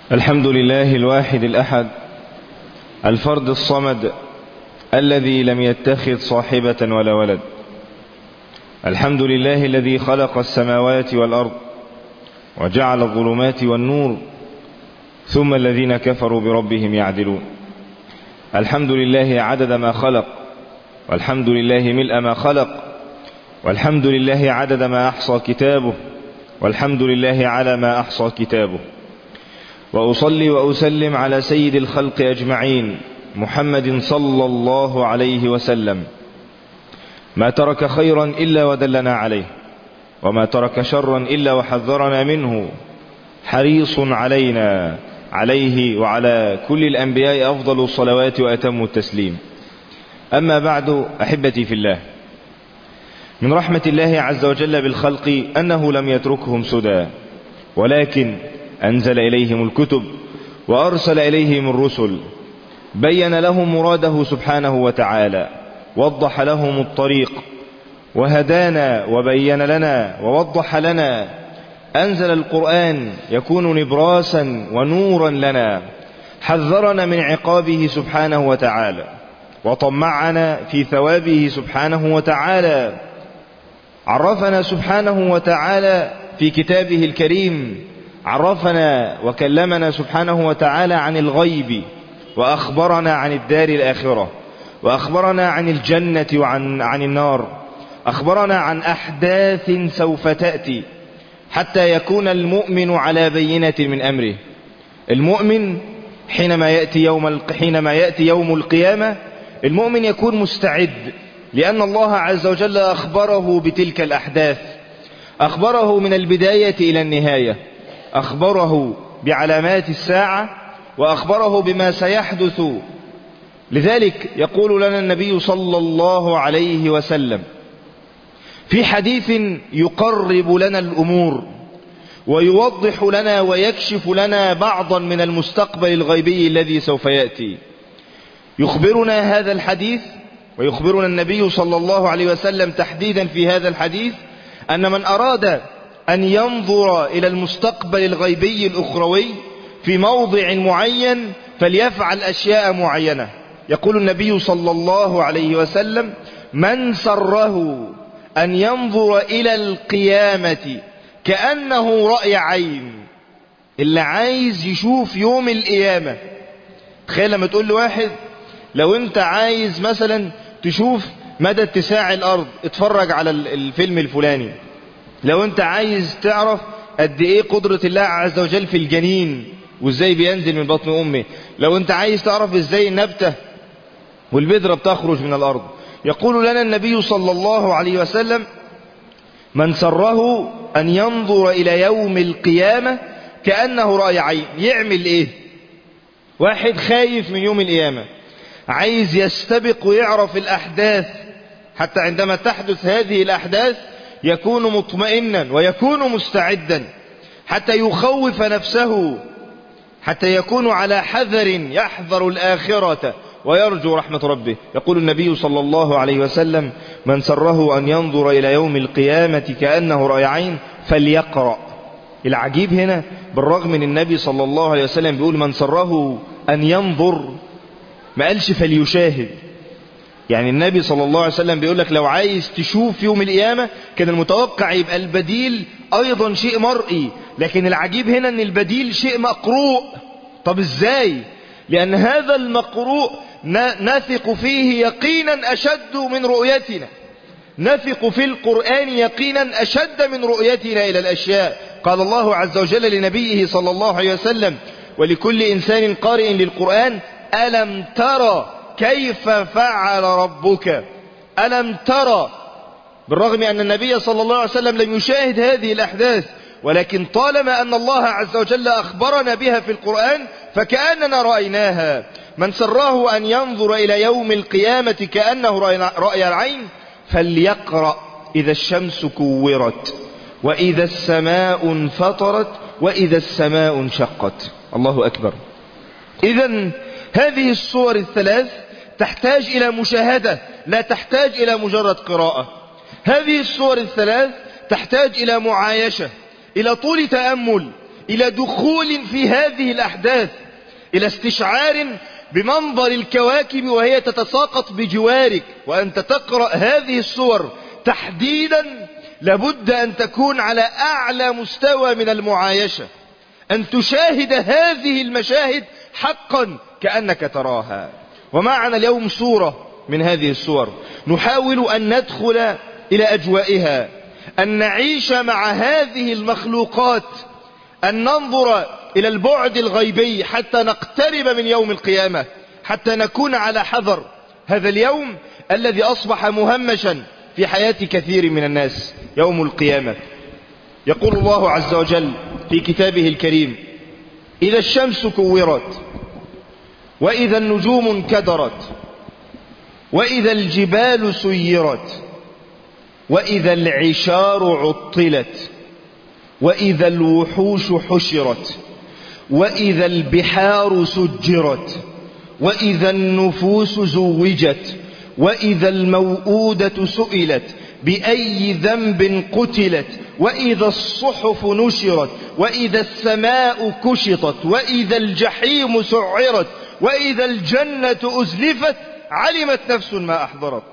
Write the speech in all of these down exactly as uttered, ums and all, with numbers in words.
الحمد لله الواحد الأحد الفرد الصمد الذي لم يتخذ صاحبة ولا ولد. الحمد لله الذي خلق السماوات والأرض وجعل الظلمات والنور ثم الذين كفروا بربهم يعدلون. الحمد لله عدد ما خلق، والحمد لله ملء ما خلق، والحمد لله عدد ما أحصى كتابه، والحمد لله على ما أحصى كتابه. وأصلي وأسلم على سيد الخلق أجمعين محمد صلى الله عليه وسلم، ما ترك خيرا إلا ودلنا عليه، وما ترك شرا إلا وحذرنا منه، حريص علينا عليه وعلى كل الأنبياء أفضل الصلوات وأتم التسليم. أما بعد، أحبتي في الله، من رحمة الله عز وجل بالخلق أنه لم يتركهم سدى، ولكن أنزل إليهم الكتب وأرسل إليهم الرسل، بين لهم مراده سبحانه وتعالى، وضح لهم الطريق، وهدانا وبين لنا ووضح لنا. أنزل القرآن يكون نبراسا ونورا لنا، حذرنا من عقابه سبحانه وتعالى، وطمعنا في ثوابه سبحانه وتعالى. عرفنا سبحانه وتعالى في كتابه الكريم، عرفنا وكلمنا سبحانه وتعالى عن الغيب، وأخبرنا عن الدار الآخرة، وأخبرنا عن الجنة وعن عن النار، أخبرنا عن أحداث سوف تأتي حتى يكون المؤمن على بينة من أمره. المؤمن حينما يأتي يوم حينما يأتي يوم القيامة، المؤمن يكون مستعد، لأن الله عز وجل أخبره بتلك الأحداث، أخبره من البداية إلى النهاية، أخبره بعلامات الساعة، وأخبره بما سيحدث. لذلك يقول لنا النبي صلى الله عليه وسلم في حديث يقرب لنا الأمور، ويوضح لنا ويكشف لنا بعضا من المستقبل الغيبي الذي سوف يأتي. يخبرنا هذا الحديث، ويخبرنا النبي صلى الله عليه وسلم تحديدا في هذا الحديث، أن من أراد أن ينظر إلى المستقبل الغيبي الأخروي في موضع معين فليفعل أشياء معينة. يقول النبي صلى الله عليه وسلم: من سره أن ينظر إلى القيامة كأنه رأي عين. اللي عايز يشوف يوم القيامة، تخيل لما تقول لواحد: لو انت عايز مثلا تشوف مدى اتساع الأرض، اتفرج على الفيلم الفلاني. لو انت عايز تعرف قد ايه قدرة الله عز وجل في الجنين وازاي بينزل من بطن امه، لو انت عايز تعرف ازاي النبتة والبذرة بتخرج من الأرض. يقول لنا النبي صلى الله عليه وسلم: من سره أن ينظر إلى يوم القيامة كأنه رأي عين. يعمل ايه؟ واحد خايف من يوم القيامة، عايز يستبق ويعرف الأحداث، حتى عندما تحدث هذه الأحداث يكون مطمئنا ويكون مستعدا، حتى يخوف نفسه، حتى يكون على حذر، يحذر الآخرة ويرجو رحمة ربه. يقول النبي صلى الله عليه وسلم: من سره أن ينظر إلى يوم القيامة كأنه رأي عين فليقرأ. العجيب هنا، بالرغم من النبي صلى الله عليه وسلم بيقول من سره أن ينظر، ما قالش فليشاهد. يعني النبي صلى الله عليه وسلم بيقول لك لو عايز تشوف يوم القيامة كان المتوقع يبقى البديل أيضا شيء مرئي، لكن العجيب هنا أن البديل شيء مقروء. طب إزاي؟ لأن هذا المقروء نثق فيه يقينا أشد من رؤيتنا، نثق في القرآن يقينا أشد من رؤيتنا إلى الأشياء. قال الله عز وجل لنبيه صلى الله عليه وسلم ولكل إنسان قارئ للقرآن: ألم ترى كيف فعل ربك؟ ألم ترى؟ بالرغم أن النبي صلى الله عليه وسلم لم يشاهد هذه الأحداث، ولكن طالما أن الله عز وجل أخبرنا بها في القرآن فكأننا رأيناها. من سره أن ينظر إلى يوم القيامة كأنه رأي العين فليقرأ إذا الشمس كورت، وإذا السماء انفطرت، وإذا السماء انشقت. الله أكبر. إذن هذه الصور الثلاث تحتاج إلى مشاهدة، لا تحتاج إلى مجرد قراءة. هذه الصور الثلاث تحتاج إلى معايشة، إلى طول تأمل، إلى دخول في هذه الأحداث، إلى استشعار بمنظر الكواكب وهي تتساقط بجوارك. وأنت تقرأ هذه السور تحديدا لابد أن تكون على أعلى مستوى من المعايشة، أن تشاهد هذه المشاهد حقا كأنك تراها. ومعنا اليوم سورة من هذه السور نحاول أن ندخل إلى أجوائها، أن نعيش مع هذه المخلوقات، أن ننظر إلى البعد الغيبي حتى نقترب من يوم القيامة، حتى نكون على حذر هذا اليوم الذي أصبح مهمشا في حياة كثير من الناس، يوم القيامة. يقول الله عز وجل في كتابه الكريم: إذا الشمس كورت، وإذا النجوم انكدرت، وإذا الجبال سيرت، وإذا العشار عطلت، وإذا الوحوش حشرت، وإذا البحار سجرت، وإذا النفوس زوجت، وإذا الموءودة سئلت بأي ذنب قتلت، وإذا الصحف نشرت، وإذا السماء كشطت، وإذا الجحيم سعرت، وإذا الجنة أزلفت، علمت نفس ما أحضرت.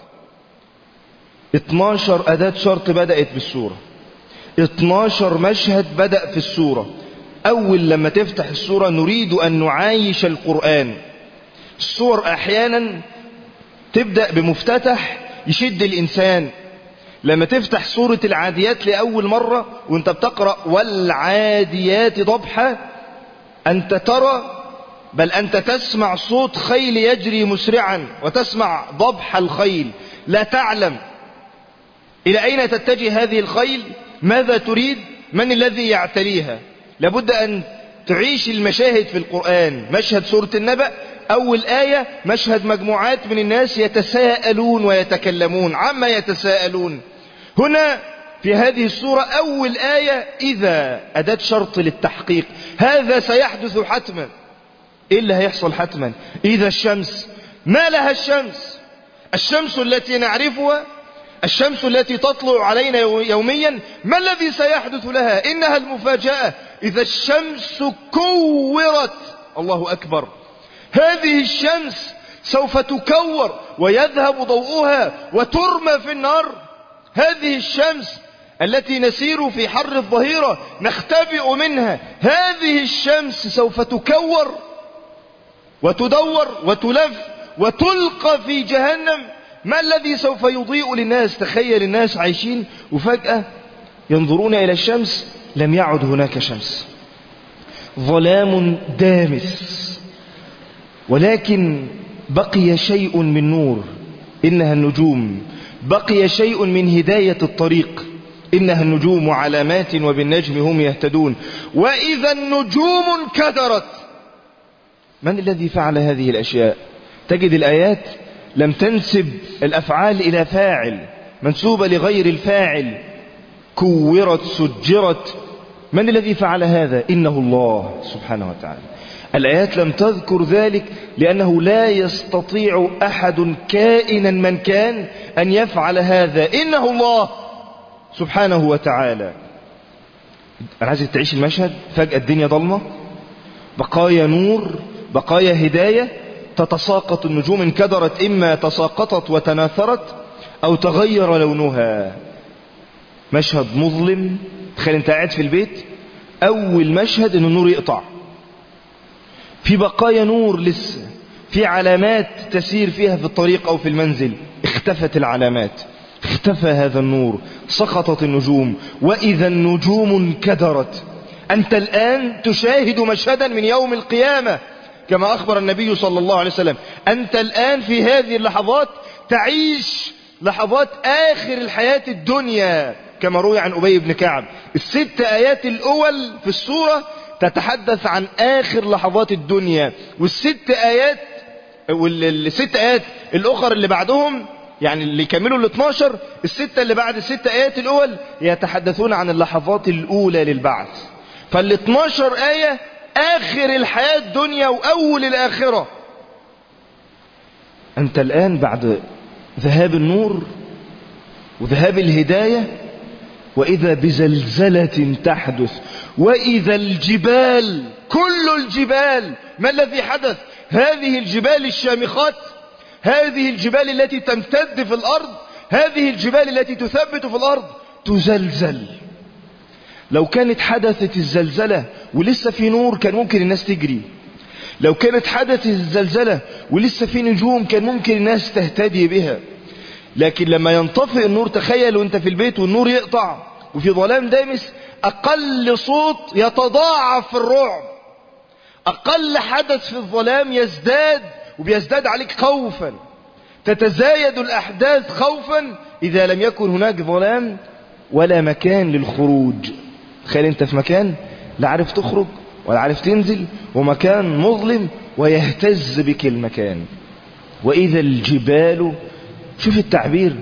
اتناشر أداة شرط بدأت بالسورة، اتناشر مشهد بدأ في السورة. أول لما تفتح السورة نريد أن نعايش القرآن. السور أحيانا تبدأ بمفتتح يشد الإنسان. لما تفتح سورة العاديات لأول مرة وانت بتقرأ والعاديات ضبحا، أنت ترى بل أنت تسمع صوت خيل يجري مسرعا، وتسمع ضبح الخيل، لا تعلم إلى أين تتجه هذه الخيل، ماذا تريد، من الذي يعتليها. لابد أن تعيش المشاهد في القرآن. مشهد سورة النبأ أول آية مشهد مجموعات من الناس يتساءلون ويتكلمون عما يتساءلون. هنا في هذه السورة أول آية إذا أداة شرط للتحقيق، هذا سيحدث حتما. إيه اللي هيحصل حتما؟ إذا الشمس، ما لها الشمس؟ الشمس التي نعرفها، الشمس التي تطلع علينا يوميا، ما الذي سيحدث لها؟ إنها المفاجأة. إذا الشمس كورت، الله أكبر، هذه الشمس سوف تكور ويذهب ضوءها وترمى في النار. هذه الشمس التي نسير في حر الظهيرة نختبئ منها، هذه الشمس سوف تكور وتدور وتلف وتلقى في جهنم. ما الذي سوف يضيء للناس؟ تخيل الناس عايشين وفجأة ينظرون إلى الشمس، لم يعد هناك شمس، ظلام دامس، ولكن بقي شيء من نور، إنها النجوم. بقي شيء من هداية الطريق، إنها النجوم وعلامات وبالنجم هم يهتدون. وإذا النجوم انكدرت، من الذي فعل هذه الأشياء؟ تجد الآيات لم تنسب الأفعال إلى فاعل، منسوبة لغير الفاعل. كورت، سجرت، من الذي فعل هذا؟ إنه الله سبحانه وتعالى. الآيات لم تذكر ذلك لأنه لا يستطيع أحد كائنا من كان أن يفعل هذا، إنه الله سبحانه وتعالى. أنا عايزك تعيش المشهد. فجأة الدنيا ضلمة، بقايا نور، بقايا هداية، تتساقط النجوم، انكدرت، إما تساقطت وتناثرت أو تغير لونها. مشهد مظلم. تخيل انت قاعد في البيت، أول مشهد إن النور يقطع، في بقايا نور لسه، في علامات تسير فيها في الطريق أو في المنزل، اختفت العلامات، اختفى هذا النور، سقطت النجوم. وإذا النجوم انكدرت. أنت الآن تشاهد مشهدا من يوم القيامة كما أخبر النبي صلى الله عليه وسلم. أنت الآن في هذه اللحظات تعيش لحظات آخر الحياة الدنيا كما روي عن أبي بن كعب. الست آيات الأول في السورة تتحدث عن آخر لحظات الدنيا، والست آيات والست آيات الأخر اللي بعدهم، يعني اللي يكملوا ال اثناشر، الستة اللي بعد الست آيات الأول يتحدثون عن اللحظات الأولى للبعث. فال اثناشر آية آخر الحياة الدنيا وأول الآخرة. أنت الآن بعد ذهاب النور وذهاب الهداية وإذا بزلزلة تحدث، وإذا الجبال، كل الجبال. ما الذي حدث؟ هذه الجبال الشامخات، هذه الجبال التي تمتد في الأرض، هذه الجبال التي تثبت في الأرض تزلزل. لو كانت حدثت الزلزلة ولسه في نور كان ممكن الناس تجري. لو كانت حدثت الزلزلة ولسه في نجوم كان ممكن الناس تهتدي بها. لكن لما ينطفئ النور، تخيل وانت في البيت والنور يقطع وفي ظلام دامس، أقل صوت يتضاعف في الرعب، أقل حدث في الظلام يزداد وبيزداد عليك خوفا، تتزايد الأحداث خوفا إذا لم يكن هناك ظلام ولا مكان للخروج. تخيل انت في مكان لا عارف تخرج ولا عارف تنزل، ومكان مظلم ويهتز بك المكان. وإذا الجبال، شوف التعبير،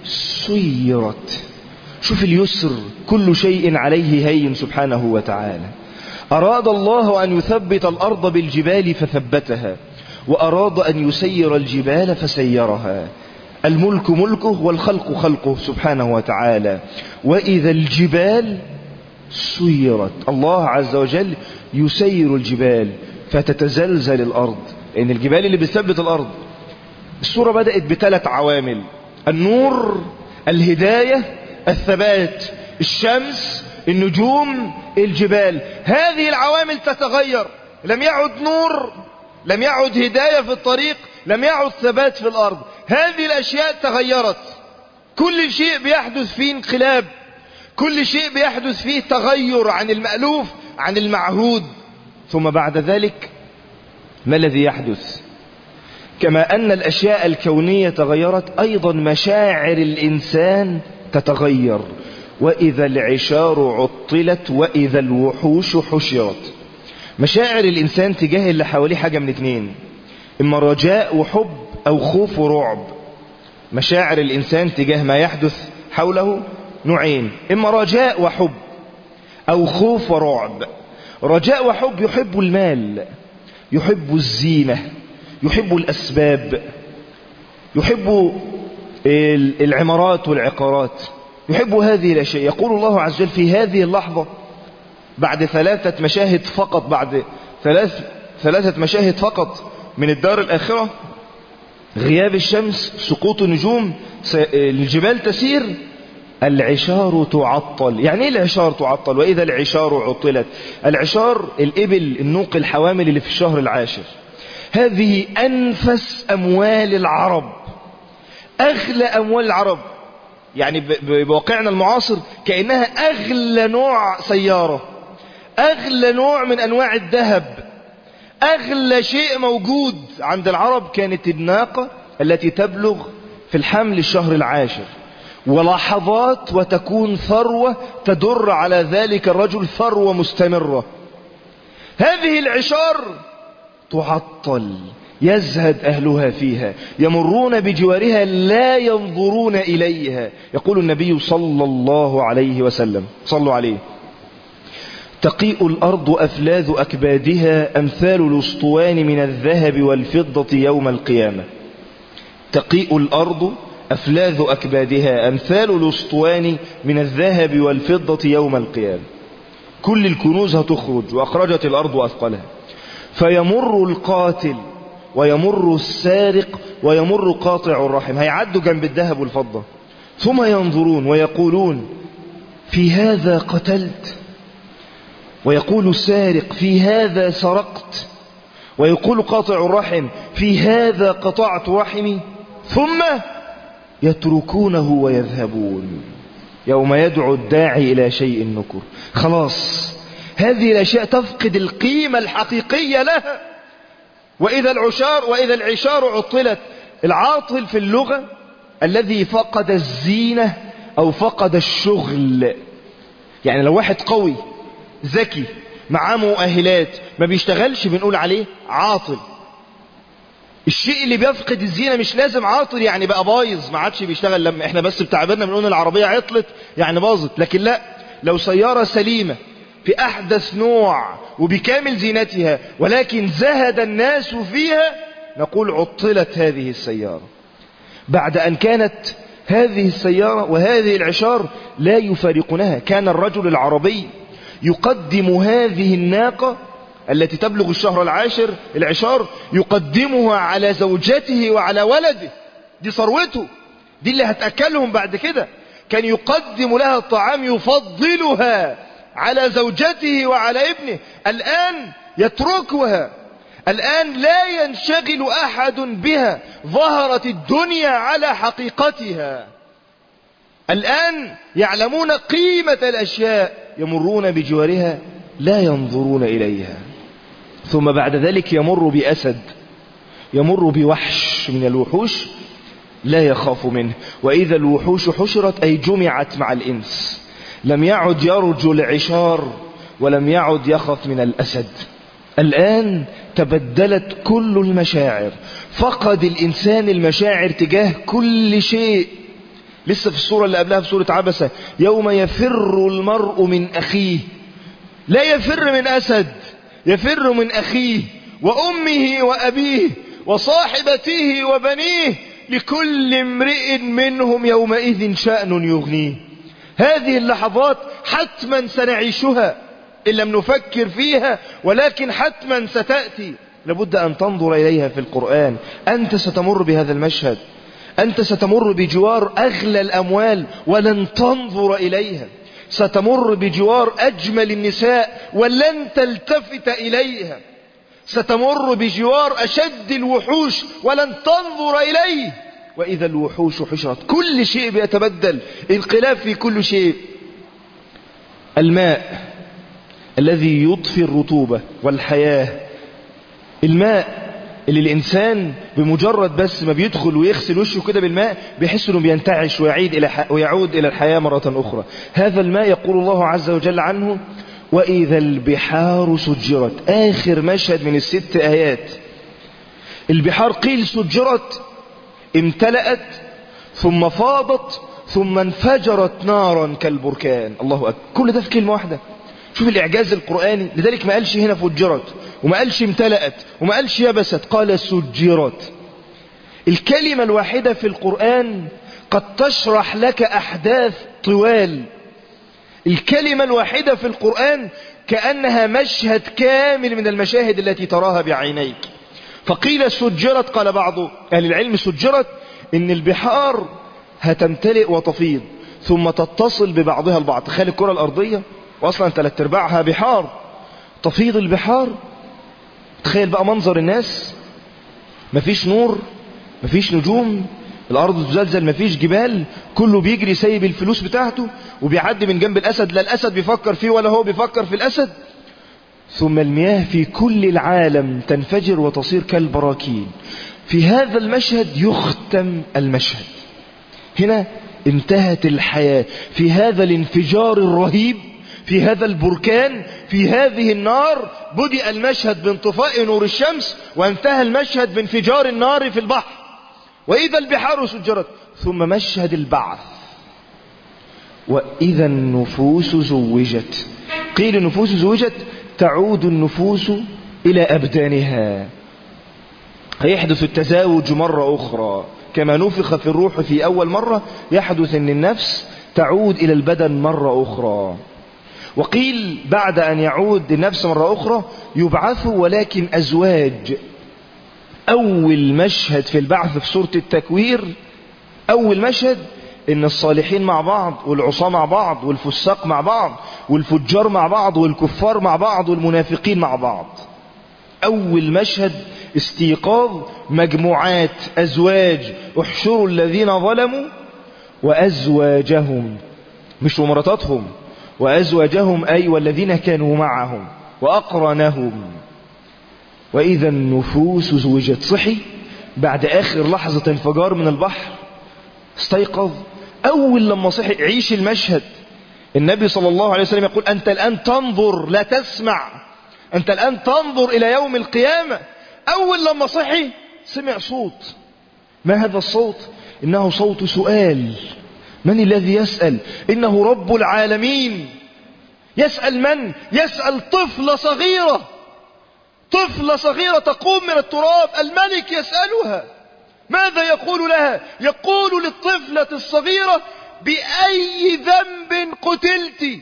سيرت. شوف اليسر، كل شيء عليه هين سبحانه وتعالى. أراد الله أن يثبت الأرض بالجبال فثبتها، وأراد أن يسير الجبال فسيرها. الملك ملكه والخلق خلقه سبحانه وتعالى. وإذا الجبال سيرت، الله عز وجل يسير الجبال فتتزلزل الأرض، لأن الجبال اللي بتثبت الأرض. السورة بدأت بثلاث عوامل: النور، الهداية، الثبات. الشمس، النجوم، الجبال. هذه العوامل تتغير، لم يعد نور، لم يعد هداية في الطريق، لم يعد ثبات في الأرض. هذه الأشياء تغيرت. كل شيء بيحدث فيه انقلاب، كل شيء بيحدث فيه تغير عن المألوف، عن المعهود. ثم بعد ذلك ما الذي يحدث؟ كما أن الأشياء الكونية تغيرت، أيضا مشاعر الإنسان تتغير. وإذا العشار عطلت، وإذا الوحوش حشرت. مشاعر الإنسان تجاه اللي حواليه حاجة من اتنين: إما رجاء وحب، أو خوف ورعب. مشاعر الإنسان تجاه ما يحدث حوله نوعين: إما رجاء وحب، أو خوف ورعب. رجاء وحب، يحب المال، يحب الزينة، يحب الأسباب، يحب العمارات والعقارات، يحب هذه الأشياء. يقول الله عز وجل في هذه اللحظة بعد ثلاثة مشاهد فقط، بعد ثلاث ثلاثة مشاهد فقط من الدار الآخرة: غياب الشمس، سقوط النجوم، الجبال تسير، العشار تعطل. يعني ايه العشار تعطل؟ وإذا العشار عطلت. العشار الإبل، النوق، الحوامل اللي في الشهر العاشر. هذه أنفس أموال العرب، أغلى أموال العرب. يعني بواقعنا المعاصر كأنها أغلى نوع سيارة، أغلى نوع من أنواع الذهب، أغلى شيء موجود عند العرب كانت الناقة التي تبلغ في الحمل الشهر العاشر، ولحظات وتكون ثروة تدر على ذلك الرجل، ثروة مستمرة. هذه العشار تعطل، يزهد أهلها فيها، يمرون بجوارها لا ينظرون إليها. يقول النبي صلى الله عليه وسلم، صلوا عليه: تقيء الأرض أفلاذ أكبادها أمثال الأسطوان من الذهب والفضة يوم القيامة. تقيء الأرض أفلاذ أكبادها أمثال الأسطوان من الذهب والفضة يوم القيامة. كل الكنوز هتخرج، وأخرجت الأرض أثقلها. فيمر القاتل، ويمر السارق، ويمر قاطع الرحم، هيعدوا جنب الذهب والفضة، ثم ينظرون ويقولون: في هذا قتلت؟ ويقول السارق: في هذا سرقت؟ ويقول قاطع الرحم: في هذا قطعت رحمي؟ ثم يتركونه ويذهبون. يوم يدعو الداعي إلى شيء نكر. خلاص هذه الأشياء تفقد القيمة الحقيقية لها. وإذا العشار وإذا العشار عطلت. العاطل في اللغة الذي فقد الزينة أو فقد الشغل. يعني لو واحد قوي ذكي معاه مؤهلات ما بيشتغلش بنقول عليه عاطل. الشيء اللي بيفقد الزينة مش لازم عاطل يعني بقى بايظ ما عادش بيشتغل. لما احنا بس بتعبيرنا بنقول العربية عطلت يعني باظت، لكن لا، لو سيارة سليمة في أحدث نوع وبكامل زينتها ولكن زهد الناس فيها نقول عطلت هذه السيارة. بعد أن كانت هذه السيارة وهذه العشار لا يفارقونها. كان الرجل العربي يقدم هذه الناقة التي تبلغ الشهر العاشر العشار، يقدمها على زوجته وعلى ولده، دي ثروته، دي اللي هتأكلهم بعد كده. كان يقدم لها الطعام، يفضلها على زوجته وعلى ابنه. الآن يتركها، الآن لا ينشغل أحد بها، ظهرت الدنيا على حقيقتها. الآن يعلمون قيمة الأشياء، يمرون بجوارها لا ينظرون إليها. ثم بعد ذلك يمر بأسد، يمر بوحش من الوحوش لا يخاف منه. وإذا الوحوش حشرت أي جمعت مع الإنس، لم يعد يرجو العشار ولم يعد يخاف من الأسد. الآن تبدلت كل المشاعر، فقد الإنسان المشاعر تجاه كل شيء. لسه في السورة اللي قبلها في سورة عبسة، يوم يفر المرء من أخيه، لا يفر من أسد، يفر من أخيه وأمه وأبيه وصاحبته وبنيه، لكل امرئ منهم يومئذ شأن يغنيه. هذه اللحظات حتما سنعيشها إن لم نفكر فيها، ولكن حتما ستأتي، لابد أن تنظر إليها في القرآن. أنت ستمر بهذا المشهد، أنت ستمر بجوار أغلى الأموال ولن تنظر إليها، ستمر بجوار أجمل النساء ولن تلتفت إليها، ستمر بجوار أشد الوحوش ولن تنظر إليه. وإذا الوحوش حشرت، كل شيء بيتبدل، انقلاب في كل شيء. الماء الذي يضفي الرطوبة والحياة، الماء اللي الإنسان بمجرد بس ما بيدخل ويغسل وشه كده بالماء بيحس انه بينتعش ويعيد إلى ح... ويعود إلى الحياة مرة أخرى. هذا الماء يقول الله عز وجل عنه: وإذا البحار سجرت. آخر مشهد من الست آيات. البحار قيل سجرت، امتلأت ثم فاضت ثم انفجرت نارا كالبركان. الله أكبر، كل ده في كلمة واحدة. شوف الإعجاز القرآني. لذلك ما قالش هنا فجرت، وما قالش امتلأت، وما قالش يبست، قال سجرت. الكلمة الواحدة في القرآن قد تشرح لك أحداث طوال. الكلمة الواحدة في القرآن كأنها مشهد كامل من المشاهد التي تراها بعينيك. فقيل سجرت، قال بعض أهل العلم سجرت إن البحار هتمتلئ وتفيض ثم تتصل ببعضها البعض. تخيل الكرة الأرضية وأصلا ثلاث ارباعها بحار، تفيض البحار. تخيل بقى منظر الناس، مفيش نور، مفيش نجوم، الأرض تزلزل، مفيش جبال، كله بيجري سايب الفلوس بتاعته وبيعدي من جنب الأسد، لا الأسد بيفكر فيه ولا هو بيفكر في الأسد. ثم المياه في كل العالم تنفجر وتصير كالبراكين. في هذا المشهد يختم المشهد. هنا انتهت الحياة. في هذا الانفجار الرهيب، في هذا البركان، في هذه النار، بدأ المشهد بانطفاء نور الشمس، وانتهى المشهد بانفجار النار في البحر. وإذا البحار سجرت. ثم مشهد البعث. وإذا النفوس زوجت. قيل النفوس زوجت، تعود النفوس إلى أبدانها، هيحدث التزاوج مرة أخرى. كما نفخ في الروح في أول مرة، يحدث أن النفس تعود إلى البدن مرة أخرى. وقيل بعد أن يعود النفس مرة أخرى يبعثوا ولكن أزواج. أول مشهد في البعث في سورة التكوير، أول مشهد إن الصالحين مع بعض والعصاة مع بعض والفساق مع بعض والفجار مع بعض والكفار مع بعض والمنافقين مع بعض. أول مشهد استيقاظ مجموعات، أزواج. احشروا الذين ظلموا وأزواجهم، مش ومراتاتهم، وأزواجهم أي والذين كانوا معهم وأقرنهم. وإذا النفوس زوجت. صحي بعد آخر لحظة انفجار من البحر، استيقظ. أول لما صحي، عيش المشهد. النبي صلى الله عليه وسلم يقول: أنت الآن تنظر لا تسمع، أنت الآن تنظر إلى يوم القيامة. أول لما صحي سمع صوت. ما هذا الصوت؟ إنه صوت سؤال. من الذي يسأل؟ إنه رب العالمين. يسأل من؟ يسأل طفلة صغيرة، طفلة صغيرة تقوم من التراب، الملك يسألها: ماذا يقول لها؟ يقول للطفلة الصغيرة: بأي ذنب قتلت؟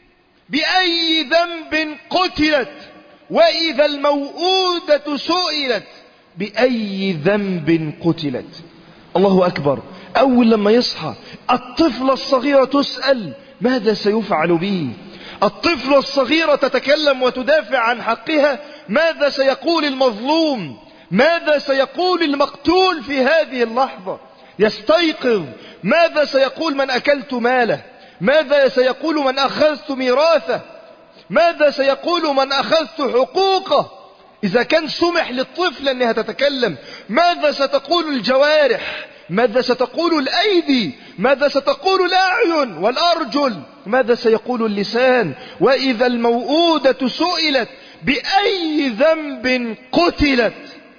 بأي ذنب قتلت؟ وإذا الموءودة سئلت بأي ذنب قتلت؟ الله أكبر. أول لما يصحى الطفلة الصغيرة تسأل ماذا سيفعل به. الطفلة الصغيرة تتكلم وتدافع عن حقها. ماذا سيقول المظلوم؟ ماذا سيقول المقتول في هذه اللحظة؟ يستيقظ. ماذا سيقول من أكلت ماله؟ ماذا سيقول من أخذت ميراثه؟ ماذا سيقول من أخذت حقوقه؟ إذا كان سمح للطفل أنها تتكلم، ماذا ستقول الجوارح؟ ماذا ستقول الأيدي؟ ماذا ستقول الأعين والأرجل؟ ماذا سيقول اللسان؟ وإذا الموءودة سئلت بأي ذنب قتلت؟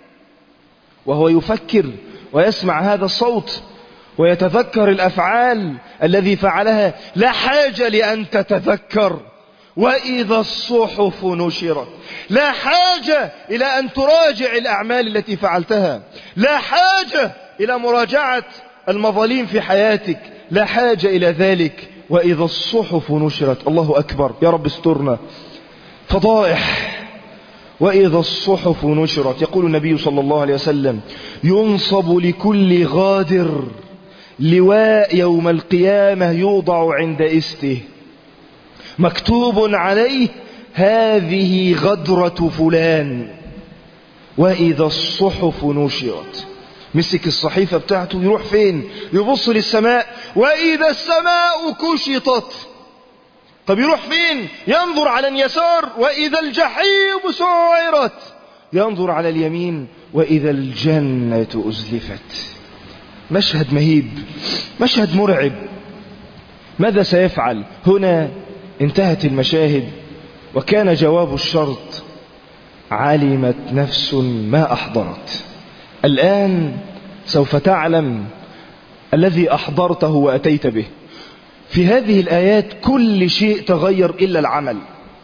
وهو يفكر ويسمع هذا الصوت ويتذكر الأفعال الذي فعلها، لا حاجة لأن تتذكر وإذا الصحف نشرت، لا حاجة إلى أن تراجع الأعمال التي فعلتها، لا حاجة إلى مراجعة المظالم في حياتك، لا حاجة إلى ذلك. وإذا الصحف نشرت. الله أكبر. يا رب استرنا. فضائح. وإذا الصحف نشرت. يقول النبي صلى الله عليه وسلم: ينصب لكل غادر لواء يوم القيامة يوضع عند إسته، مكتوب عليه: هذه غدرة فلان. وإذا الصحف نشرت. مسك الصحيفة بتاعته يروح فين؟ يبص للسماء: وإذا السماء كشطت. طب يروح فين؟ ينظر على اليسار: وإذا الجحيم سعرت. ينظر على اليمين: وإذا الجنة أزلفت. مشهد مهيب، مشهد مرعب. ماذا سيفعل؟ هنا انتهت المشاهد وكان جواب الشرط: علمت نفس ما أحضرت. الآن سوف تعلم الذي أحضرته وأتيت به. في هذه الآيات كل شيء تغير إلا العمل،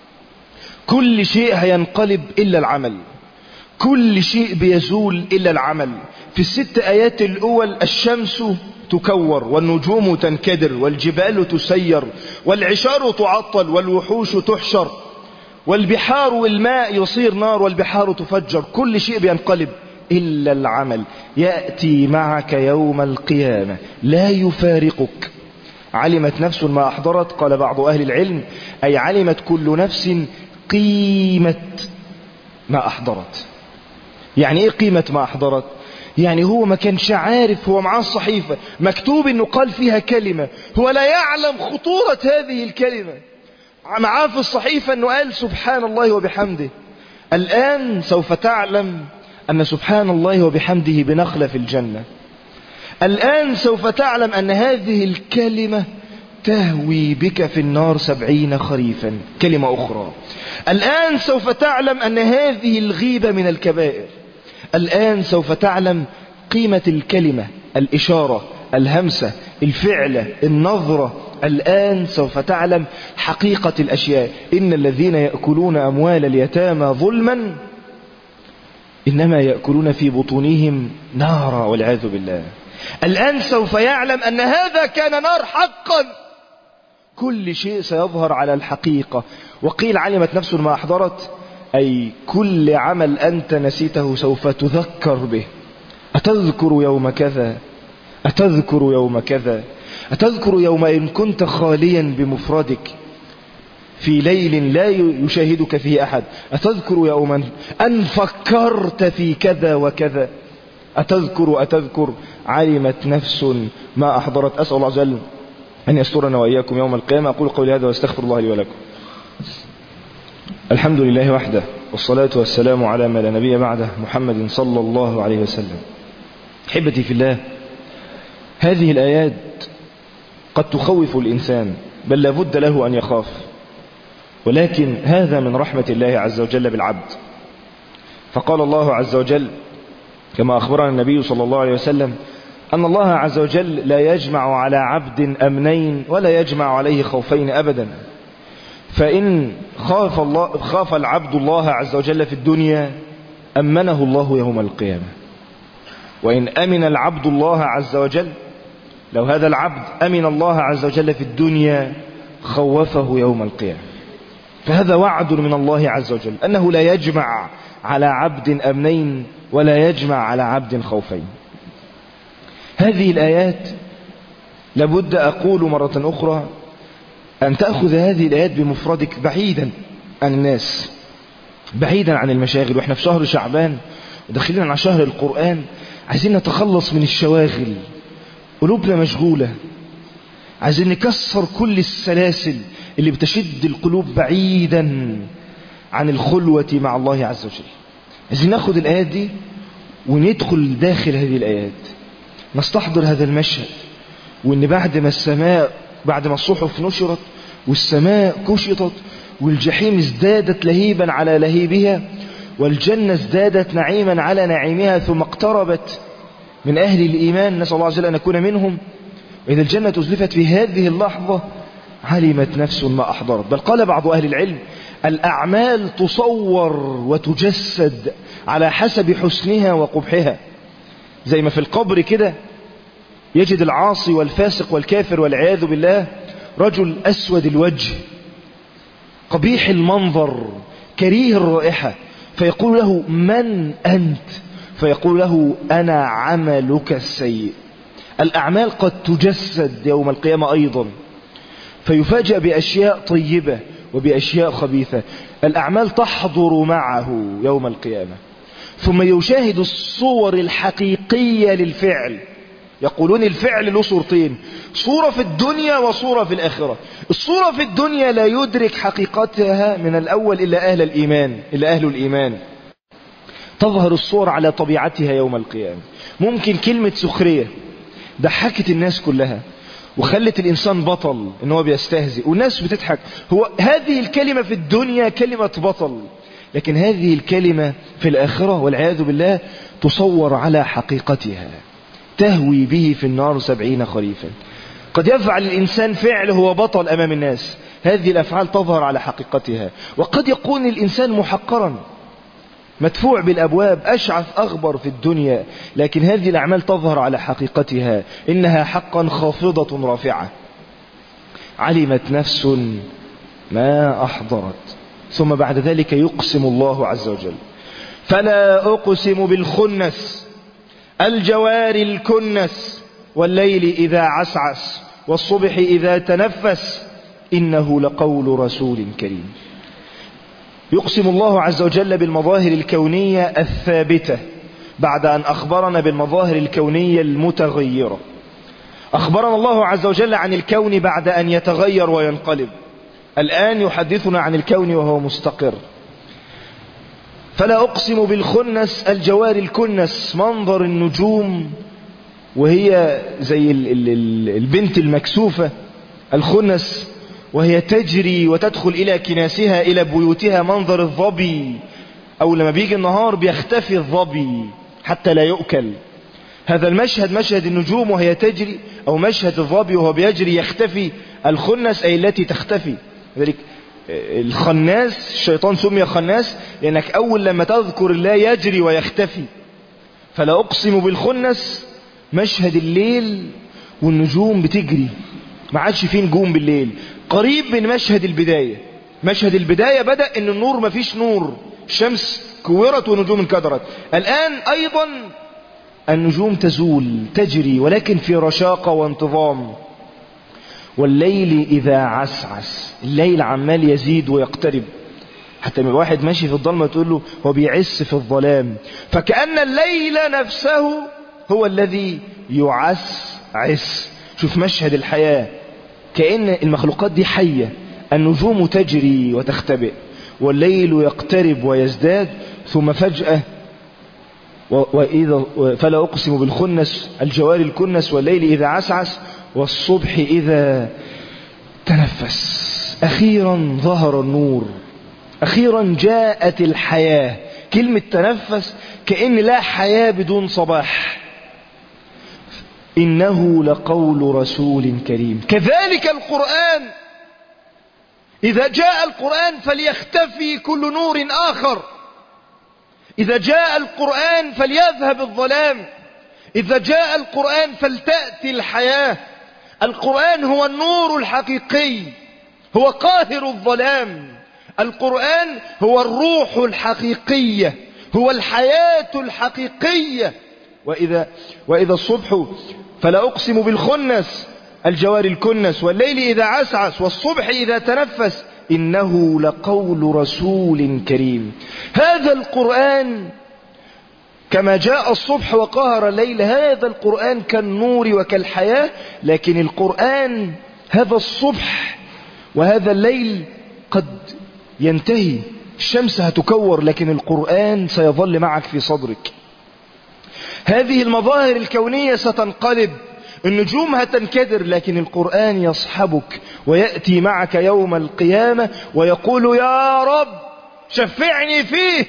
كل شيء هينقلب إلا العمل، كل شيء بيزول إلا العمل. في الست آيات الأول الشمس تكور والنجوم تنكدر والجبال تسير والعشار تعطل والوحوش تحشر والبحار والماء يصير نار والبحار تفجر. كل شيء بينقلب إلا العمل. يأتي معك يوم القيامة لا يفارقك. علمت نفس ما أحضرت. قال بعض أهل العلم: أي علمت كل نفس قيمة ما أحضرت. يعني إيه قيمة ما أحضرت؟ يعني هو ما كانش عارف، هو معاه الصحيفة مكتوب إنه قال فيها كلمة، هو لا يعلم خطورة هذه الكلمة. معاه في الصحيفة إنه قال سبحان الله وبحمده. الآن سوف تعلم أن سبحان الله وبحمده بنخلة في الجنة. الآن سوف تعلم أن هذه الكلمة تهوي بك في النار سبعين خريفا. كلمة أخرى. الآن سوف تعلم أن هذه الغيبة من الكبائر. الآن سوف تعلم قيمة الكلمة، الإشارة، الهمسة، الفعلة، النظرة. الآن سوف تعلم حقيقة الأشياء. إن الذين يأكلون أموال اليتامى ظلما إنما يأكلون في بطونهم نارا والعياذ بالله. الآن سوف يعلم أن هذا كان نار حقا. كل شيء سيظهر على الحقيقة. وقيل علمت نفس ما أحضرت، أي كل عمل أنت نسيته سوف تذكر به. أتذكر يوم كذا؟ أتذكر يوم كذا؟ أتذكر يوم إن كنت خاليا بمفردك في ليل لا يشاهدك فيه أحد؟ أتذكر يوما أن فكرت في كذا وكذا؟ أتذكر أتذكر علمت نفس ما أحضرت. أسأل الله عز وجل أن يسترنا وإياكم يوم القيامة. أقول قولي هذا واستغفر الله لي ولكم. الحمد لله وحده، والصلاة والسلام على ما لا نبي بعده، محمد صلى الله عليه وسلم. أحبتي في الله، هذه الآيات قد تخوف الإنسان، بل لابد له أن يخاف، ولكن هذا من رحمة الله عز وجل بالعبد. فقال الله عز وجل كما أخبرنا النبي صلى الله عليه وسلم أن الله عز وجل لا يجمع على عبد أمنين ولا يجمع عليه خوفين أبدا. فإن خاف, الله خاف العبد الله عز وجل في الدنيا أمنه الله يوم القيامة. وإن أمن العبد الله عز وجل، لو هذا العبد أمن الله عز وجل في الدنيا خوفه يوم القيامة. فهذا وعد من الله عز وجل أنه لا يجمع على عبد أمنين ولا يجمع على عبد خوفين. هذه الآيات لابد أقول مرة أخرى أن تأخذ هذه الآيات بمفردك بعيدا عن الناس، بعيدا عن المشاغل. وإحنا في شهر شعبان وداخلين على شهر القرآن، عايزين نتخلص من الشواغل، قلوبنا مشغولة، عايزين نكسر كل السلاسل اللي بتشد القلوب بعيدا عن الخلوة مع الله عز وجل. عايزين ناخد الآيات دي وندخل داخل هذه الآيات، نستحضر هذا المشهد، وإن بعد ما السماء بعد ما الصحف نشرت والسماء كشطت والجحيم ازدادت لهيبا على لهيبها والجنة ازدادت نعيما على نعيمها ثم اقتربت من أهل الإيمان، نسأل الله عز وجل أن نكون منهم. وإذا الجنة أزلفت في هذه اللحظة علمت نفس ما أحضرت. بل قال بعض أهل العلم الأعمال تصور وتجسد على حسب حسنها وقبحها. زي ما في القبر كده يجد العاصي والفاسق والكافر والعياذ بالله رجل أسود الوجه قبيح المنظر كريه الرائحة، فيقول له من أنت؟ فيقول له أنا عملك السيء. الأعمال قد تجسد يوم القيامة أيضا، فيفاجأ بأشياء طيبة وبأشياء خبيثة. الأعمال تحضر معه يوم القيامة، ثم يشاهد الصور الحقيقية للفعل. يقولون الفعل له صورتين، صورة في الدنيا وصورة في الآخرة. الصورة في الدنيا لا يدرك حقيقتها من الأول إلا أهل الإيمان إلا أهل الإيمان. تظهر الصور على طبيعتها يوم القيامة. ممكن كلمة سخرية ضحكت الناس كلها وخلت الإنسان بطل إن هو بيستهزئ والناس بتضحك. هو هذه الكلمة في الدنيا كلمة بطل، لكن هذه الكلمة في الآخرة والعياذ بالله تصور على حقيقتها، تهوي به في النار سبعين خريفا. قد يفعل الإنسان فعل هو بطل أمام الناس، هذه الأفعال تظهر على حقيقتها. وقد يكون الإنسان محقرا مدفوع بالأبواب أشعث أغبر في الدنيا، لكن هذه الأعمال تظهر على حقيقتها، إنها حقا خافضة رافعة. علمت نفس ما أحضرت. ثم بعد ذلك يقسم الله عز وجل فلا أقسم بالخنس الجوار الكنس والليل إذا عسعس والصبح إذا تنفس إنه لقول رسول كريم. يقسم الله عز وجل بالمظاهر الكونية الثابتة بعد أن أخبرنا بالمظاهر الكونية المتغيرة. أخبرنا الله عز وجل عن الكون بعد أن يتغير وينقلب، الآن يحدثنا عن الكون وهو مستقر. فلا أقسم بالخنس الجوار الكنس، منظر النجوم وهي زي البنت المكسوفة الخنس وهي تجري وتدخل إلى كناسها إلى بيوتها، منظر الظبي، أو لما بيجي النهار بيختفي الظبي حتى لا يؤكل. هذا المشهد مشهد النجوم وهي تجري، أو مشهد الظبي وهو بيجري يختفي الخنس أي التي تختفي. ذلك الخناس الشيطان سمي خناس لأنك أول لما تذكر الله يجري ويختفي. فلا أقسم بالخنس مشهد الليل والنجوم بتجري، ما عادش فيه نجوم بالليل، قريب من مشهد البداية. مشهد البداية بدأ ان النور ما فيش نور، الشمس كورت ونجوم انكدرت. الآن أيضا النجوم تزول تجري ولكن في رشاقة وانتظام. والليل إذا عسعس، الليل عمال يزيد ويقترب، حتى من واحد ماشي في الظلمة تقول له هو بيعس في الظلام. فكأن الليل نفسه هو الذي يعسعس. شوف مشهد الحياة، كأن المخلوقات دي حية، النجوم تجري وتختبئ والليل يقترب ويزداد، ثم فجأة وإذا فلا أقسم بالخنس الجوار الكنس والليل إذا عسعس والصبح إذا تنفس. أخيرا ظهر النور، أخيرا جاءت الحياة. كلمة تنفس كأن لا حياة بدون صباح. إنه لقول رسول كريم. كذلك القرآن، إذا جاء القرآن فليختفي كل نور آخر، إذا جاء القرآن فليذهب الظلام، إذا جاء القرآن فلتأتي الحياة. القرآن هو النور الحقيقي، هو قاهر الظلام. القرآن هو الروح الحقيقية، هو الحياة الحقيقية. وإذا, وإذا الصبح فلا أقسم بالخنس الجوار الكنس، والليل إذا عسعس، والصبح إذا تنفس، إنه لقول رسول كريم. هذا القرآن كما جاء الصبح وقهر الليل، هذا القرآن كالنور وكالحياة. لكن القرآن هذا الصبح وهذا الليل قد ينتهي، الشمس هتكور، لكن القرآن سيظل معك في صدرك. هذه المظاهر الكونية ستنقلب، النجوم هتنكدر، لكن القرآن يصحبك ويأتي معك يوم القيامة ويقول يا رب شفعني فيه.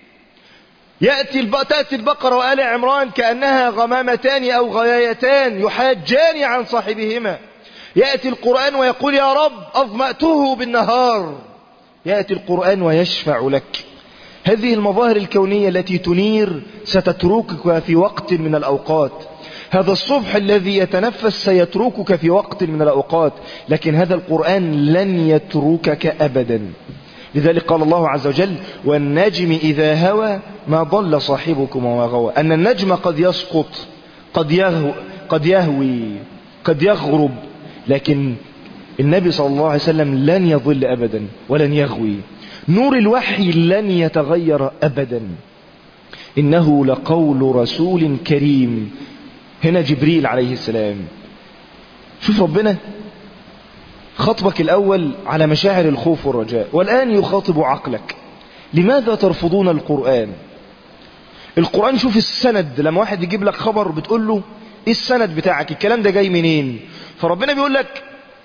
يأتي الب... تأتي البقرة وآل عمران كأنها غمامتان أو غيايتان يحاجان عن صاحبهما. يأتي القرآن ويقول يا رب أظمأته بالنهار. يأتي القرآن ويشفع لك. هذه المظاهر الكونية التي تنير ستتركك في وقت من الأوقات. هذا الصبح الذي يتنفس سيتركك في وقت من الأوقات، لكن هذا القرآن لن يتركك أبدا. لذلك قال الله عز وجل والنجم إذا هوى ما ضل صاحبكم وما غوى. أن النجم قد يسقط، قد يهوي، قد يهوي، قد يغرب، لكن النبي صلى الله عليه وسلم لن يضل أبدا ولن يغوي. نور الوحي لن يتغير أبدا. إنه لقول رسول كريم. هنا جبريل عليه السلام. شوف ربنا خطبك الأول على مشاعر الخوف والرجاء، والآن يخاطب عقلك. لماذا ترفضون القرآن؟ القرآن شوف السند، لما واحد يجيب لك خبر بتقول له ايه السند بتاعك، الكلام ده جاي منين؟ فربنا بيقول لك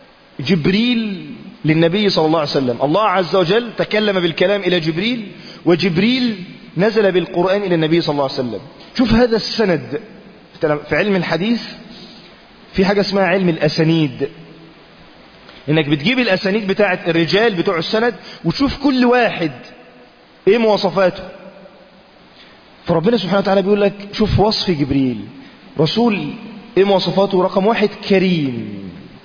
جبريل للنبي صلى الله عليه وسلم. الله عز وجل تكلم بالكلام إلى جبريل، وجبريل نزل بالقرآن إلى النبي صلى الله عليه وسلم. شوف هذا السند. في علم الحديث في حاجة اسمها علم الأسانيد، انك بتجيب الأسانيد بتاعت الرجال بتوع السند وتشوف كل واحد ايه مواصفاته. فربنا سبحانه وتعالى بيقول لك شوف وصف جبريل رسول ايه مواصفاته. رقم واحد كريم،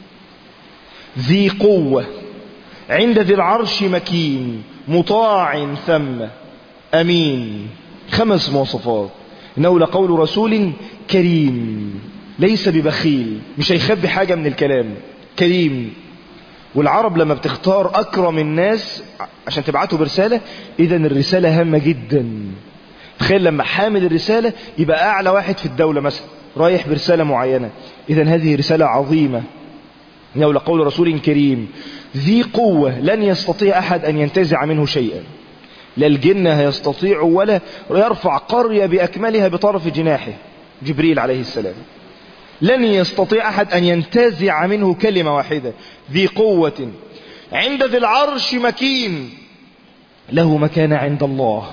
ذي قوة، عند ذي العرش مكين، مطاع ثم أمين. خمس مواصفات. إنه لقول رسول كريم، ليس ببخيل، مش هيخبي حاجة من الكلام، كريم. والعرب لما بتختار أكرم الناس عشان تبعته برسالة، إذن الرسالة هامة جدا. تخيل لما حامل الرسالة يبقى أعلى واحد في الدولة مثلا رايح برسالة معينة، إذن هذه رسالة عظيمة. إنه لقول رسول كريم ذي قوة، لن يستطيع أحد أن ينتزع منه شيئا، لا الجن يستطيع ولا يرفع قرية بأكملها بطرف جناحه. جبريل عليه السلام لن يستطيع أحد أن ينتزع منه كلمة واحدة. ذي قوة عند ذي العرش مكين، له مكانة عند الله.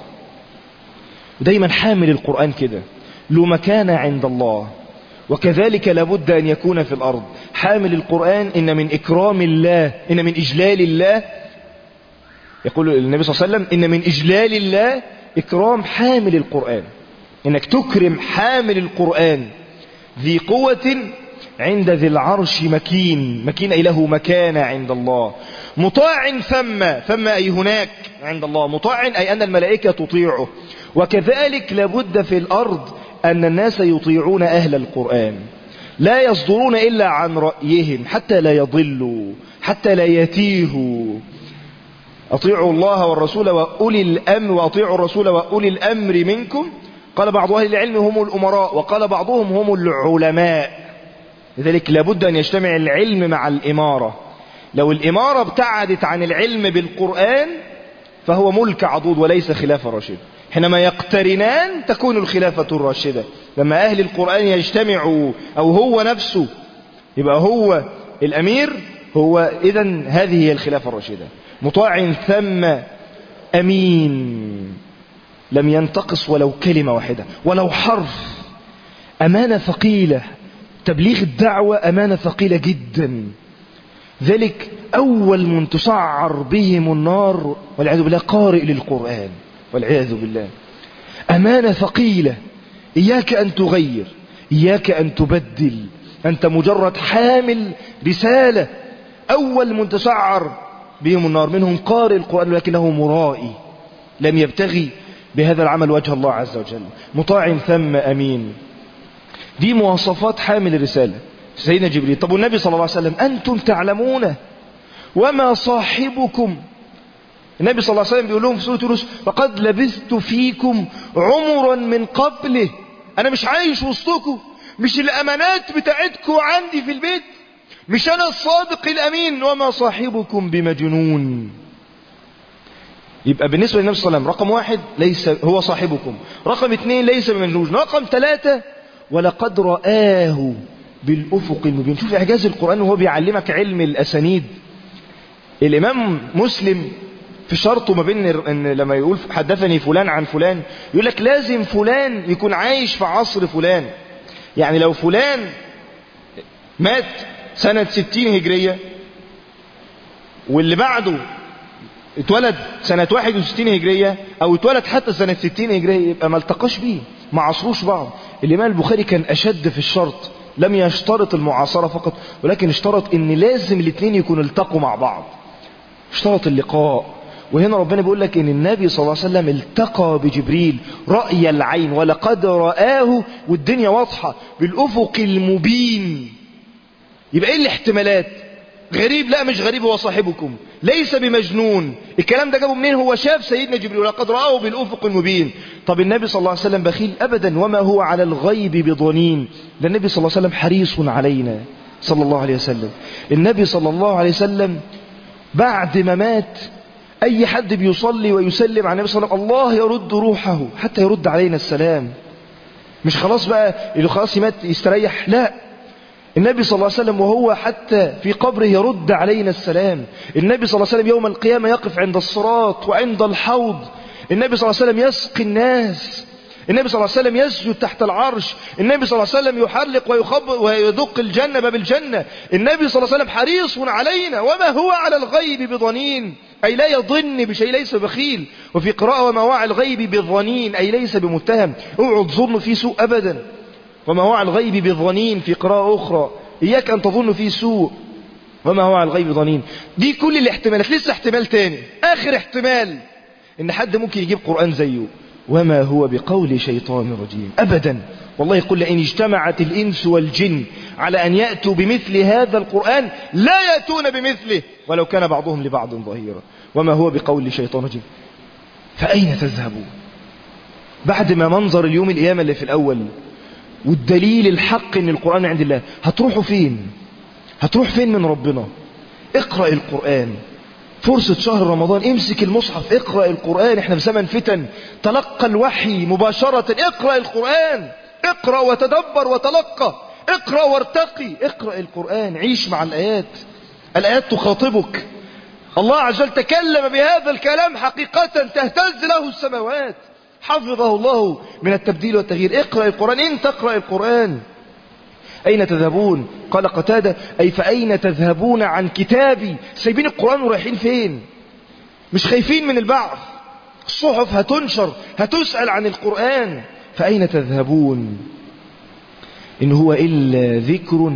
دايما حامل القرآن كده له مكانة عند الله، وكذلك لابد أن يكون في الأرض. حامل القرآن إن من إكرام الله، إن من إجلال الله، يقول النبي صلى الله عليه وسلم إن من إجلال الله إكرام حامل القرآن، إنك تكرم حامل القرآن. ذي قوة عند ذي العرش مكين، مكين أي له مكانة عند الله. مطاع ثم، ثم أي هناك عند الله. مطاع أي أن الملائكة تطيعه. وكذلك لابد في الأرض أن الناس يطيعون أهل القرآن، لا يصدرون إلا عن رأيهم حتى لا يضلوا، حتى لا يتيهوا. أطيعوا الله والرسول وأولي الأمر، وأطيعوا الرسول وأولي الأمر منكم. قال بعض أهل العلم هم الأمراء، وقال بعضهم هم العلماء. لذلك لابد أن يجتمع العلم مع الإمارة. لو الإمارة ابتعدت عن العلم بالقرآن فهو ملك عضوض وليس خلافة راشدة. حينما يقترنان تكون الخلافة الراشدة. لما أهل القرآن يجتمعوا أو هو نفسه يبقى هو الأمير، هو إذن هذه هي الخلافة الراشدة. مطاع ثم أمين، لم ينتقص ولو كلمة واحدة ولو حرف. أمانة ثقيلة، تبليغ الدعوة أمانة ثقيلة جدا. ذلك أول من تسعر بهم النار والعياذ بالله قارئ للقرآن والعياذ بالله. أمانة ثقيلة، إياك أن تغير، إياك أن تبدل، أنت مجرد حامل رسالة. أول من تسعر بهم النار منهم قارئ القرآن لكنه مرائي، لم يبتغي بهذا العمل وجه الله عز وجل، مطاع ثم أمين. دي مواصفات حامل الرسالة سيدنا جبريل. طب والنبي صلى الله عليه وسلم أنتم تعلمون وما صاحبكم. النبي صلى الله عليه وسلم بيقول لهم في سورة يونس فقد لبثت فيكم عمرا من قبله، أنا مش عايش وسطكم، مش الأمانات بتاعتكم عندي في البيت، مش أنا الصادق الأمين، وما صاحبكم بمجنون. يبقى بالنسبة للنبي صلى الله عليه وسلم رقم واحد ليس هو صاحبكم، رقم اثنين ليس بمجنون، رقم ثلاثة ولقد رآه بالأفق المبين. شوف إعجاز القرآن وهو بيعلمك علم الأسانيد. الإمام مسلم في شرطه ما بين إن لما يقول حدثني فلان عن فلان يقول لك لازم فلان يكون عايش في عصر فلان. يعني لو فلان مات سنة ستين هجرية واللي بعده اتولد سنة واحد وستين هجرية او اتولد حتى سنة ستين هجرية يبقى ما التقاش بيه، ما عصروش بعض. الإمام البخاري كان أشد في الشرط، لم يشترط المعاصرة فقط ولكن اشترط ان لازم الاثنين يكونوا التقوا مع بعض، اشترط اللقاء. وهنا ربنا بيقول لك ان النبي صلى الله عليه وسلم التقى بجبريل رأي العين، ولقد رآه والدنيا واضحة بالأفق المبين. يبقى ايه الاحتمالات؟ غريب؟ لا مش غريب، هو صاحبكم، ليس بمجنون. الكلام ده جابه منين؟ هو شاف سيدنا جبريل ولقد رآه بالأفق المبين. طب النبي صلى الله عليه وسلم بخيل؟ أبدا، وما هو على الغيب بضنين. ده النبي صلى الله عليه وسلم حريص علينا صلى الله عليه وسلم. النبي صلى الله عليه وسلم بعد ما مات أي حد بيصلي ويسلم على النبي صلى الله عليه وسلم الله يرد روحه حتى يرد علينا السلام. مش خلاص بقى اللي خلاص يمات يستريح، لا، النبي صلى الله عليه وسلم وهو حتى في قبره يرد علينا السلام. النبي صلى الله عليه وسلم يوم القيامة يقف عند الصراط وعند الحوض. النبي صلى الله عليه وسلم يسقي الناس. النبي صلى الله عليه وسلم يسجد تحت العرش. النبي صلى الله عليه وسلم يحلق ويخبط ويدق الجنة باب الجنة. النبي صلى الله عليه وسلم حريص علينا، وما هو على الغيب بضنين، أي لا يظن بشيء، ليس بخيل. وفي قراءة وما هو على الغيب بظنين، أي ليس بمتهم، اوعوا تظنوا فيه سوء أبدا. وما هو على الغيب بظنين في قراءة أخرى، إياك أن تظن فيه سوء، وما هو على الغيب بظنين. دي كل الاحتمالات. لسه احتمال تاني، آخر احتمال إن حد ممكن يجيب قرآن زيه، وما هو بقول شيطان رجيم أبدا. والله يقول لئن اجتمعت الإنس والجن على أن يأتوا بمثل هذا القرآن لا يأتون بمثله ولو كان بعضهم لبعض ظهيرا، وما هو بقول شيطان رجيم. فأين تذهبون بعد ما منظر اليوم القيامة اللي في الأول والدليل الحق ان القرآن عند الله؟ هتروحوا فين؟ هتروح فين من ربنا؟ اقرأ القرآن، فرصة شهر رمضان، امسك المصحف اقرأ القرآن. احنا في زمن فتن، تلقى الوحي مباشرة. اقرأ القرآن، اقرأ وتدبر وتلقى، اقرأ وارتقي، اقرأ القرآن، عيش مع الآيات. الآيات تخاطبك. الله عز وجل تكلم بهذا الكلام حقيقة تهتز له السماوات، حفظه الله من التبديل والتغيير. اقرأ القرآن، انت اقرأ القرآن. أين تذهبون؟ قال قتادة أي فأين تذهبون عن كتابي؟ سايبين القرآن ورايحين فين؟ مش خايفين من البعث؟ الصحف هتنشر، هتسأل عن القرآن. فأين تذهبون إن هو إلا ذكر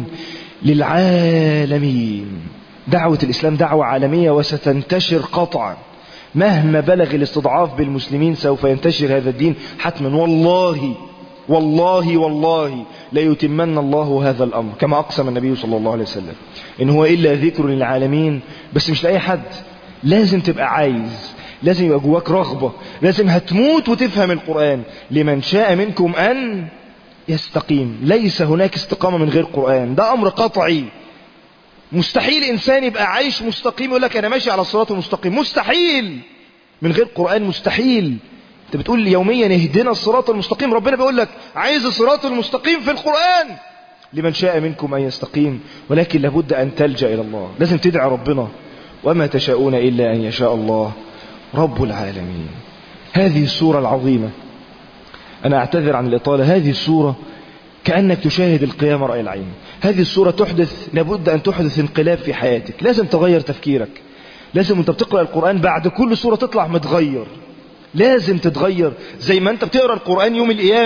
للعالمين. دعوة الإسلام دعوة عالمية وستنتشر قطعا، مهما بلغ الاستضعاف بالمسلمين سوف ينتشر هذا الدين حتما. والله والله والله ليتمن الله هذا الأمر كما أقسم النبي صلى الله عليه وسلم إن هو إلا ذكر للعالمين. بس مش لأي حد، لازم تبقى عايز، لازم يبقى جواك رغبة، لازم هتموت وتفهم القرآن. لمن شاء منكم أن يستقيم. ليس هناك استقامة من غير قرآن، ده أمر قطعي. مستحيل إنسان يبقى عايش مستقيم يقول لك أنا ماشي على الصراط المستقيم، مستحيل. من غير قرآن مستحيل. انت بتقول يوميا اهدنا الصراط المستقيم، ربنا بيقول لك عايز الصراط المستقيم في القرآن. لمن شاء منكم أن يستقيم، ولكن لابد أن تلجأ إلى الله، لازم تدعي ربنا. وما تشاءون إلا أن يشاء الله رب العالمين. هذه السورة العظيمة، أنا أعتذر عن الإطالة، هذه السورة كأنك تشاهد القيامة رأي العين. هذه السورة تحدث، لابد أن تحدث انقلاب في حياتك. لازم تغير تفكيرك، لازم أنت بتقرأ القرآن بعد كل سورة تطلع متغير، لازم تتغير. زي ما أنت بتقرأ القرآن يوم القيامة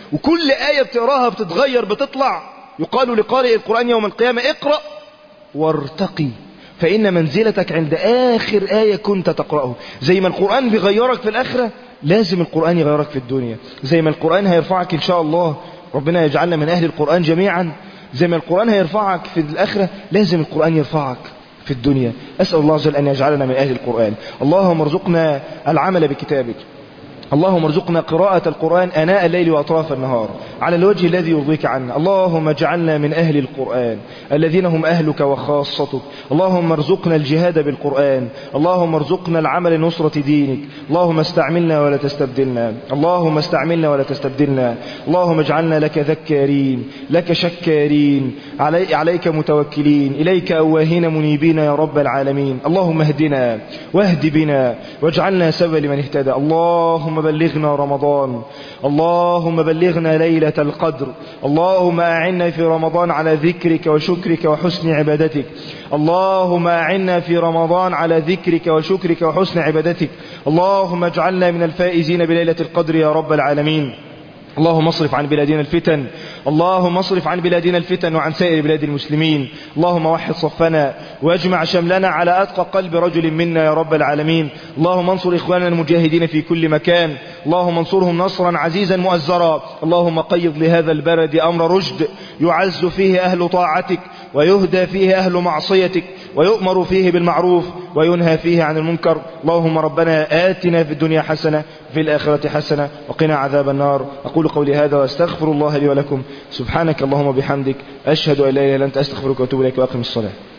وكل آية بتقراها بتتغير بتطلع. يقال لقارئ القرآن يوم القيامة اقرأ وارتقي فإن منزلتك عند آخر آية كنت تقرأه. زي ما القرآن بيغيرك في الآخرة لازم القرآن يغيرك في الدنيا. زي ما القرآن هيرفعك إن شاء الله، ربنا يجعلنا من أهل القرآن جميعا، زي ما القرآن هيرفعك في الآخرة لازم القرآن يرفعك في الدنيا. أسأل الله عز وجل أن يجعلنا من أهل القرآن. اللهم ارزقنا العمل بكتابك، اللهم ارزقنا قراءة القرآن آناء الليل وأطراف النهار على الوجه الذي يرضيك عنا. اللهم اجعلنا من أهل القرآن الذين هم أهلك وخاصتك. اللهم ارزقنا الجهاد بالقرآن، اللهم ارزقنا العمل لنصرة دينك. اللهم استعملنا ولا تستبدلنا، اللهم استعملنا ولا تستبدلنا. اللهم اجعلنا لك ذكارين، لك شكارين، علي عليك متوكلين، إليك أواهين منيبين يا رب العالمين. اللهم اهدنا واهد بنا واجعلنا سببا لمن اهتدى. اللهم بلغنا رمضان، اللهم بلغنا ليلة القدر. اللهم أعنا في رمضان على ذكرك وشكرك وحسن عبادتك. اللهم أعنا في رمضان على ذكرك وشكرك وحسن عبادتك. اللهم اجعلنا من الفائزين بليلة القدر يا رب العالمين. اللهم اصرف عن بلادنا الفتن، اللهم اصرف عن بلادنا الفتن وعن سائر بلاد المسلمين. اللهم وحد صفنا واجمع شملنا على أتقى قلب رجل منا يا رب العالمين. اللهم انصر إخواننا المجاهدين في كل مكان، اللهم انصرهم نصرا عزيزا مؤزرا. اللهم قيض لهذا البلد أمر رشد يعز فيه أهل طاعتك ويهدى فيه أهل معصيتك ويؤمر فيه بالمعروف وينهى فيه عن المنكر. اللهم ربنا آتنا في الدنيا حسنة في الآخرة حسنة وقنا عذاب النار. أقول قولي هذا واستغفر الله لي ولكم. سبحانك اللهم وبحمدك أشهد أن لا إله إلا أنت أستغفرك وأتوب إليك وأقم الصلاة.